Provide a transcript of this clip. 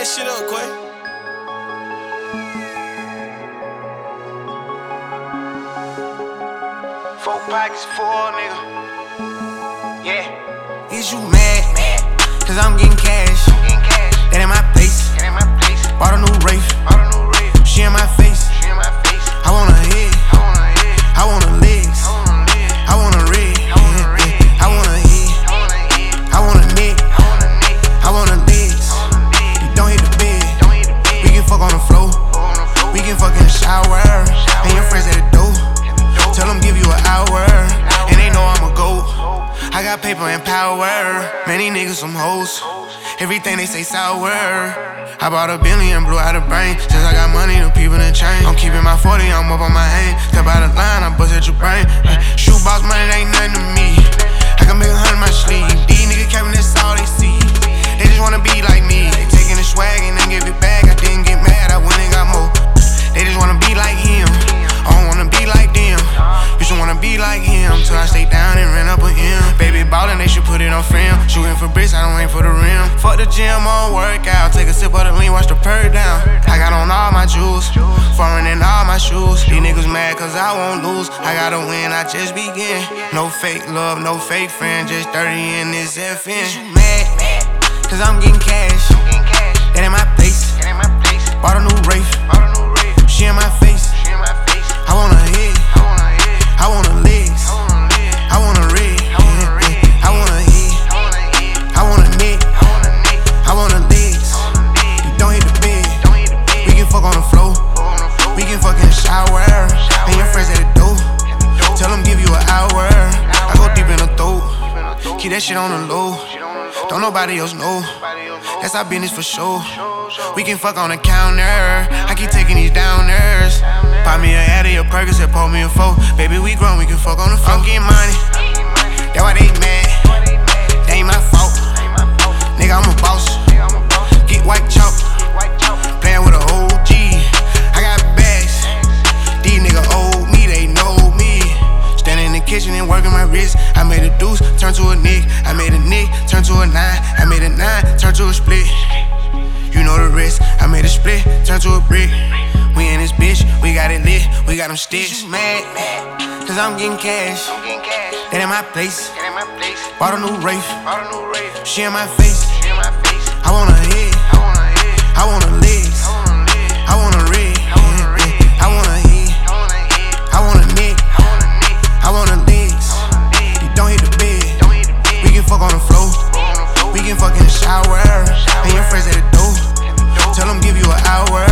that shit up, Quay. 4 pockets full, nigga. Yeah. Is you mad? Cause I'm getting cash. That ain't my place. Bought a new Wraith. She in my face. I want her head. I want her legs. I want her red. I want her head. I want her neck. I want her legs. You don't hit the bed. We can fuck on the floor. We can fuck in the shower. And your friends at the door. Tell them give you an hour. And they know I'ma go. I got paper and power. Many niggas some hoes. Everything they say sour. I bought a billion, blew out a brain. Since I got money, the people done change. I'm keeping my 40, I'm up on my aim. Step out of line, I bust at your brain. Shoebox money, they ain't nothing to me. I can make 100 in my sleeve. These niggas capping, that's all they see. They just wanna be like me. They taking the swag and then give it back. I didn't get mad, I went and got more. They just wanna be like him. I don't wanna be like them. Used to wanna be like him. Till I stay down and ran up a M. Baby ballin', they should put it on film. Shooting for bricks, I don't aim for the rim. Fuck the gym, on workout. Take a sip of the lean, watch the purr down. I got on all my jewels, foreign in all my shoes. These niggas mad cause I won't lose. I gotta win, I just begin. No fake love, no fake friend. Just 30 in this FN. Is you mad? Cause I'm getting cash. That ain't my place. Bought a new Wraith. She in my face. I want her head. I want her legs. I want her red. I want her head. I want her neck. I want her legs. You don't hit the bed. We can fuck on the floor. We can fuck in the shower. And your friends at the door. Tell them give you an hour. I go deep in the throat. Keep that shit on the low. Don't nobody else know. That's our business for sure. We can fuck on the counter. I keep taking these downers. Pop me a Addy, a Percocet, pour me a 4. Baby, we grown, we can fuck on the floor. I'm getting money. That's why they mad. That ain't my fault. Nigga, I'm a boss. Get white chalk. Playing with a OG. I got bags. These niggas owe me, they know me. Standing in the kitchen and working my wrist. I made a deuce, turn to a nick. I made a nick, turn to a 9. I made a 9, turn to a split. You know the rest. I made a split, turn to a brick. We in this bitch, we got it lit, we got them sticks. You mad? Cause I'm getting cash. That ain't my place. Bought a new Wraith. She in my face. I want her head. I want her legs. I want her red. I want her head. I want her neck. I want her legs. You don't hit the bed. We can fuck on the floor. We can fuck in the shower. And your friends at the door. Tell them give you an hour.